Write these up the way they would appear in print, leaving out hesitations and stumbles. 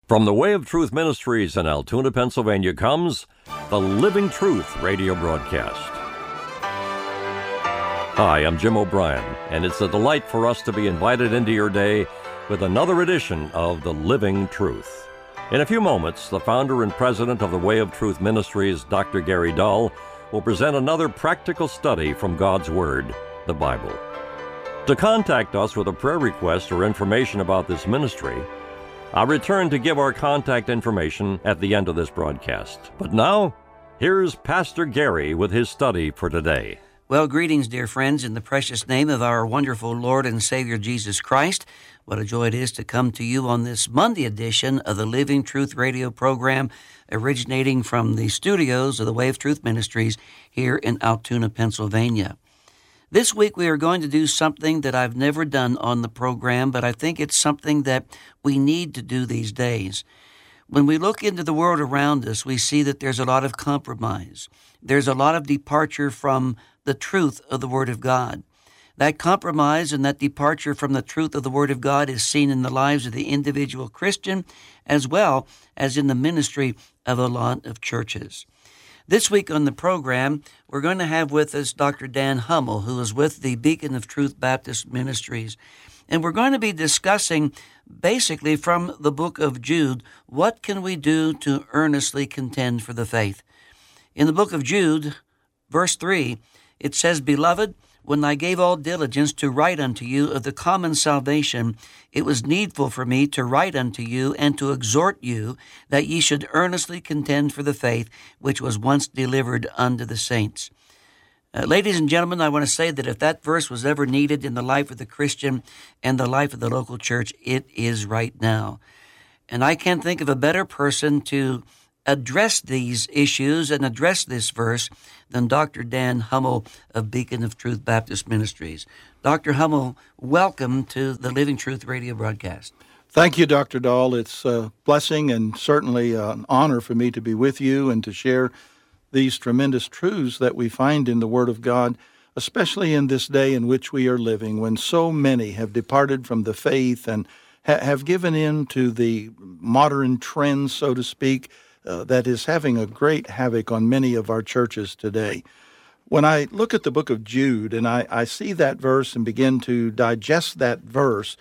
From the Way of Truth Ministries in Altoona, Pennsylvania comes the Living Truth radio broadcast. Hi, I'm Jim O'Brien, and it's a delight for us to be invited into your day with another edition of the Living Truth. In a few moments, the founder and president of the Way of Truth Ministries, Dr. Gary Dull, will present another practical study from God's Word, the Bible. To contact us with a prayer request or information about this ministry, I'll return to give our contact information at the end of this broadcast. But now, here's Pastor Gary with his study for today. Well, greetings, dear friends, in the precious name of our wonderful Lord and Savior Jesus Christ. What a joy it is to come to you on this Monday edition of the Living Truth radio program, originating from the studios of the Way of Truth Ministries here in Altoona, Pennsylvania. This week we are going to do something that I've never done on the program, but I think it's something that we need to do these days. When we look into the world around us, we see that there's a lot of compromise. There's a lot of departure from the truth of the Word of God. That compromise and that departure from the truth of the Word of God is seen in the lives of the individual Christian as well as in the ministry of a lot of churches. This week on the program, we're going to have with us Dr. Dan Hummel, who is with the Beacon of Truth Baptist Ministries. And we're going to be discussing, basically from the book of Jude, what can we do to earnestly contend for the faith. In the book of Jude, verse 3, it says, "Beloved, when I gave all diligence to write unto you of the common salvation, it was needful for me to write unto you and to exhort you that ye should earnestly contend for the faith which was once delivered unto the saints." Ladies and gentlemen, I want to say that if that verse was ever needed in the life of the Christian and the life of the local church, it is right now. And I can't think of a better person to address these issues and address this verse than Dr. Dan Hummel of Beacon of Truth Baptist Ministries. Dr. Hummel, welcome to the Living Truth radio broadcast. Thank you, Dr. Dahl. It's a blessing and certainly an honor for me to be with you and to share these tremendous truths that we find in the Word of God, especially in this day in which we are living, when so many have departed from the faith and have given in to the modern trends, so to speak, that is having a great havoc on many of our churches today. When I look at the book of Jude and I see that verse and begin to digest that verse,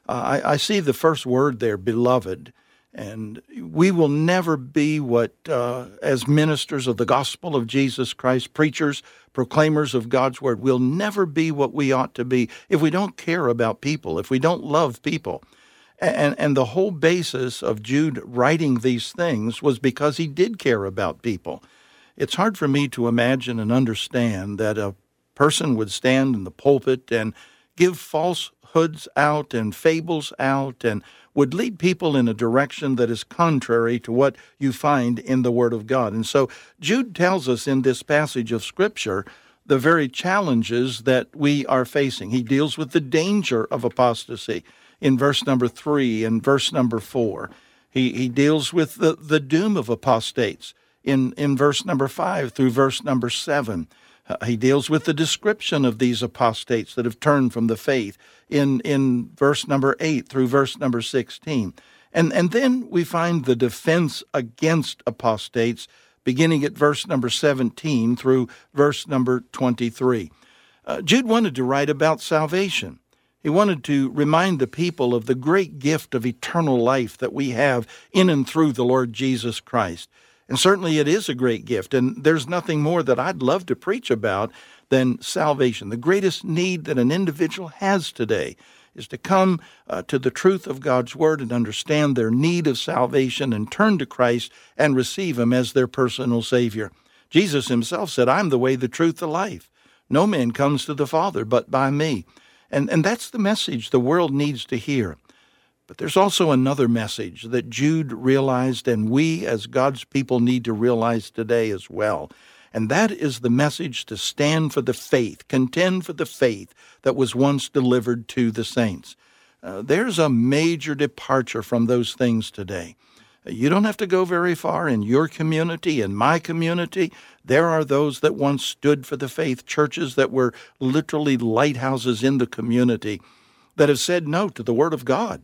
I see the first word there, beloved. And we will never be what, as ministers of the gospel of Jesus Christ, preachers, proclaimers of God's word, we'll never be what we ought to be if we don't care about people, if we don't love people. And the whole basis of Jude writing these things was because he did care about people. It's hard for me to imagine and understand that a person would stand in the pulpit and give falsehoods out and fables out and would lead people in a direction that is contrary to what you find in the Word of God. And so Jude tells us in this passage of Scripture the very challenges that we are facing. He deals with the danger of apostasy in verse number 3 and verse number 4. He deals with the doom of apostates in verse number 5 through verse number 7. He deals with the description of these apostates that have turned from the faith in verse number 8 through verse number 16. And then we find the defense against apostates beginning at verse number 17 through verse number 23. Jude wanted to write about salvation. He wanted to remind the people of the great gift of eternal life that we have in and through the Lord Jesus Christ. And certainly it is a great gift, and there's nothing more that I'd love to preach about than salvation. The greatest need that an individual has today is to come to the truth of God's Word and understand their need of salvation and turn to Christ and receive Him as their personal Savior. Jesus Himself said, "I'm the way, the truth, the life. No man comes to the Father but by me." And that's the message the world needs to hear. But there's also another message that Jude realized, and we as God's people need to realize today as well. And that is the message to stand for the faith, contend for the faith that was once delivered to the saints. There's a major departure from those things today. You don't have to go very far in your community, in my community. There are those that once stood for the faith, churches that were literally lighthouses in the community, that have said no to the Word of God,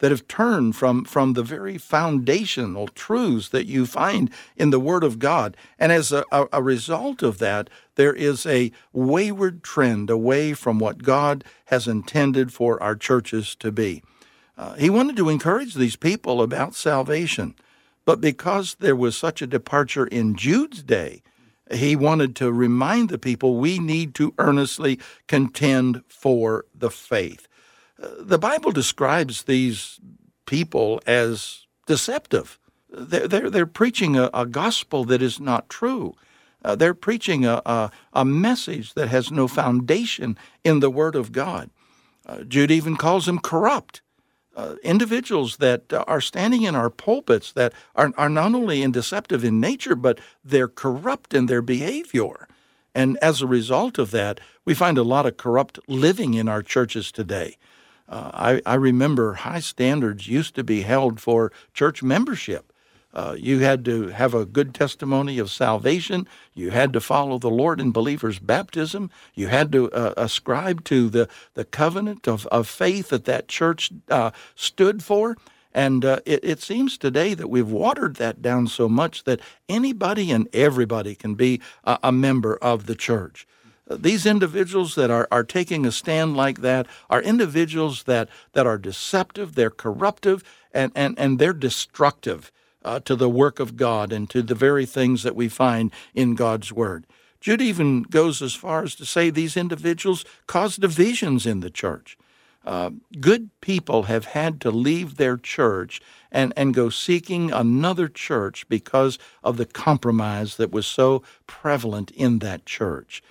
that have turned from the very foundational truths that you find in the Word of God. And as a result of that, there is a wayward trend away from what God has intended for our churches to be. He wanted to encourage these people about salvation, but because there was such a departure in Jude's day, he wanted to remind the people we need to earnestly contend for the faith. The Bible describes these people as deceptive. They're preaching a gospel that is not true. They're preaching a message that has no foundation in the Word of God. Jude even calls them corrupt. Individuals that are standing in our pulpits that are not only deceptive in nature, but they're corrupt in their behavior. And as a result of that, we find a lot of corrupt living in our churches today. I remember high standards used to be held for church membership. You had to have a good testimony of salvation. You had to follow the Lord in believers' baptism. You had to ascribe to the covenant of faith that church stood for. And it seems today that we've watered that down so much that anybody and everybody can be a member of the church. These individuals that are taking a stand like that are individuals that are deceptive, they're corruptive, and they're destructive to the work of God and to the very things that we find in God's Word. Jude even goes as far as to say these individuals cause divisions in the church. Good people have had to leave their church and go seeking another church because of the compromise that was so prevalent in that church.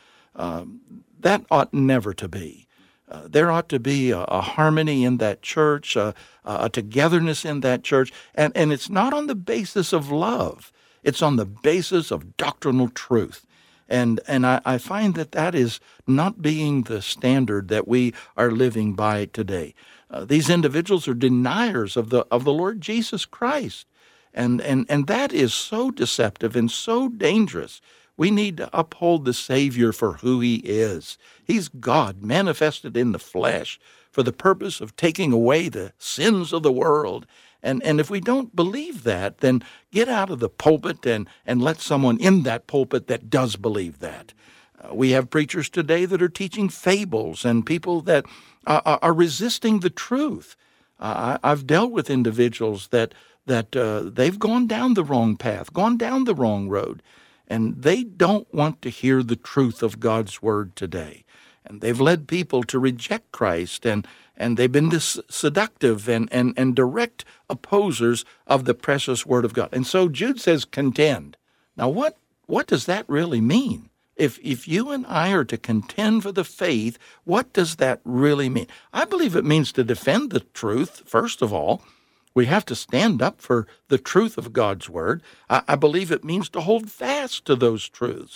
That ought never to be. There ought to be a harmony in that church, a togetherness in that church, and it's not on the basis of love. It's on the basis of doctrinal truth. And I find that is not being the standard that we are living by today. These individuals are deniers of the Lord Jesus Christ, and that is so deceptive and so dangerous. We need to uphold the Savior for who He is. He's God manifested in the flesh for the purpose of taking away the sins of the world. And if we don't believe that, then get out of the pulpit and let someone in that pulpit that does believe that. We have preachers today that are teaching fables and people that are resisting the truth. I've dealt with individuals that they've gone down the wrong path, gone down the wrong road, and they don't want to hear the truth of God's Word today. And they've led people to reject Christ, and they've been seductive and direct opposers of the precious Word of God. And so Jude says, contend. Now, what does that really mean? If you and I are to contend for the faith, what does that really mean? I believe it means to defend the truth, first of all. We have to stand up for the truth of God's Word. I believe it means to hold fast to those truths.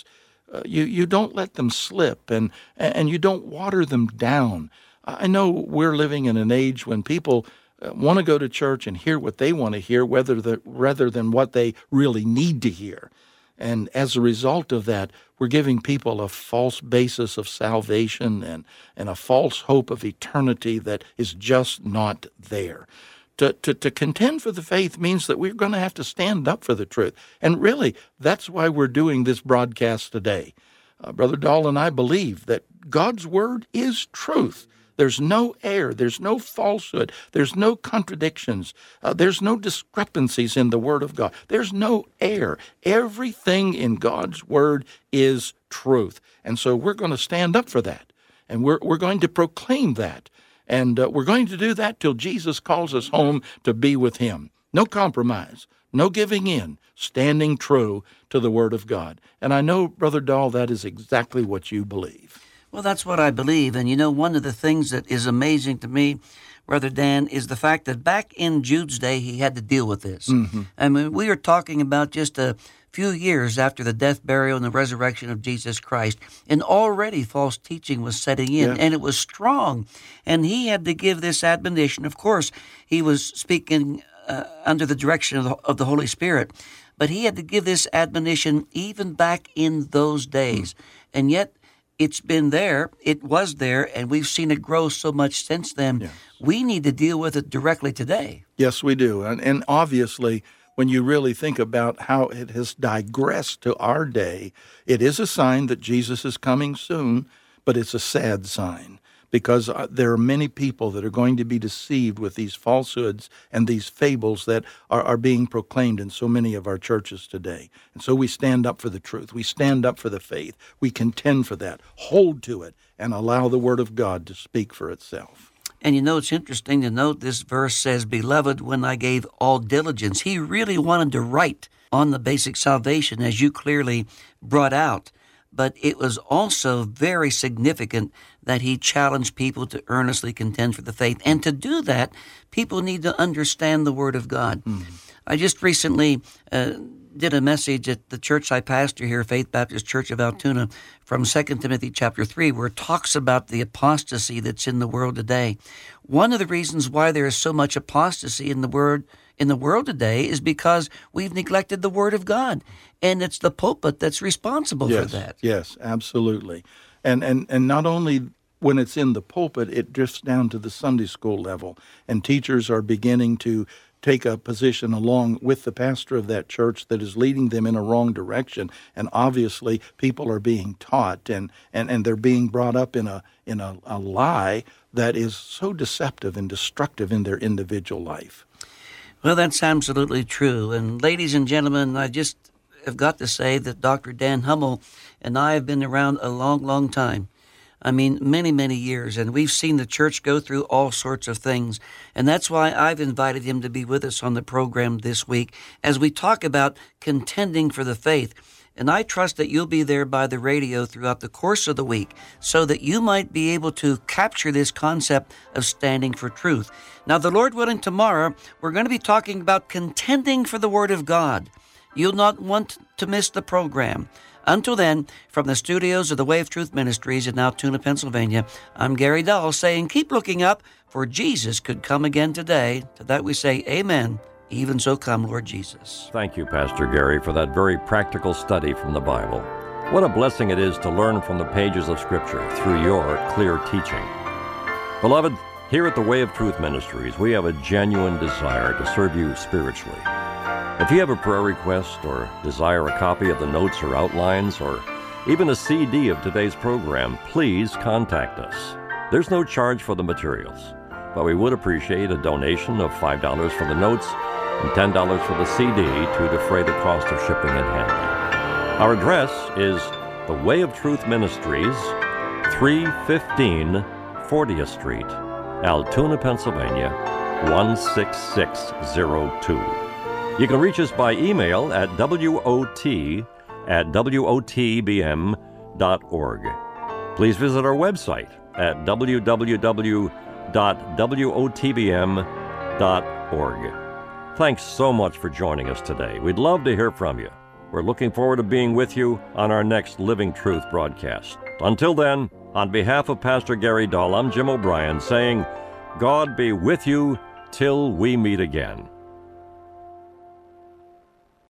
You don't let them slip, and you don't water them down. I know we're living in an age when people want to go to church and hear what they want to hear rather than what they really need to hear. And as a result of that, we're giving people a false basis of salvation and a false hope of eternity that is just not there. To contend for the faith means that we're going to have to stand up for the truth. And really, that's why we're doing this broadcast today. Brother Dahl and I believe that God's Word is truth. There's no error. There's no falsehood. There's no contradictions. There's no discrepancies in the Word of God. There's no error. Everything in God's Word is truth. And so we're going to stand up for that. And we're going to proclaim that. And we're going to do that till Jesus calls us home to be with Him. No compromise, no giving in, standing true to the Word of God. And I know, Brother Dahl, that is exactly what you believe. Well, that's what I believe. And you know, one of the things that is amazing to me, Brother Dan, is the fact that back in Jude's day, he had to deal with this. Mm-hmm. I mean, we are talking about just a few years after the death, burial, and the resurrection of Jesus Christ, and already false teaching was setting in, and it was strong. And he had to give this admonition. Of course, he was speaking under the direction of the Holy Spirit, but he had to give this admonition even back in those days. And yet, It's been there, it was there, and we've seen it grow so much since then. Yes. We need to deal with it directly today. Yes, we do. And obviously, when you really think about how it has digressed to our day, it is a sign that Jesus is coming soon, but it's a sad sign, because there are many people that are going to be deceived with these falsehoods and these fables that are being proclaimed in so many of our churches today. And so we stand up for the truth. We stand up for the faith. We contend for that, hold to it, and allow the Word of God to speak for itself. And it's interesting to note this verse says, "Beloved, when I gave all diligence." He really wanted to write on the basic salvation, as you clearly brought out. But it was also very significant that he challenged people to earnestly contend for the faith. And to do that, people need to understand the Word of God. I just recently did a message at the church I pastor here, Faith Baptist Church of Altoona, from 2 Timothy chapter 3, where it talks about the apostasy that's in the world today. One of the reasons why there is so much apostasy in the world today is because we've neglected the Word of God, and it's the pulpit that's responsible for that. Yes, absolutely. And not only when it's in the pulpit, it drifts down to the Sunday school level, and teachers are beginning to take a position along with the pastor of that church that is leading them in a wrong direction. And obviously, people are being taught, and they're being brought up in a lie that is so deceptive and destructive in their individual life. Well, that's absolutely true. And ladies and gentlemen, I just have got to say that Dr. Dan Hummel and I have been around a long, long time. I mean, many, many years, and we've seen the church go through all sorts of things. And that's why I've invited him to be with us on the program this week as we talk about contending for the faith. And I trust that you'll be there by the radio throughout the course of the week so that you might be able to capture this concept of standing for truth. Now, the Lord willing, tomorrow, we're going to be talking about contending for the Word of God. You'll not want to miss the program. Until then, from the studios of the Way of Truth Ministries in Altoona, Pennsylvania, I'm Gary Dull saying, keep looking up, for Jesus could come again today. To that we say, amen. Even so come, Lord Jesus. Thank you, Pastor Gary, for that very practical study from the Bible. What a blessing it is to learn from the pages of Scripture through your clear teaching. Beloved, here at the Way of Truth Ministries, we have a genuine desire to serve you spiritually. If you have a prayer request or desire a copy of the notes or outlines or even a CD of today's program, please contact us. There's no charge for the materials, but we would appreciate a donation of $5 for the notes and $10 for the CD to defray the cost of shipping and handling. Our address is The Way of Truth Ministries, 315 40th Street, Altoona, Pennsylvania, 16602. You can reach us by email at wot@wotbm.org. Please visit our website at www.wotbm.org. Thanks so much for joining us today. We'd love to hear from you. We're looking forward to being with you on our next Living Truth broadcast. Until then, on behalf of Pastor Gary Dull, I'm Jim O'Brien saying, God be with you till we meet again.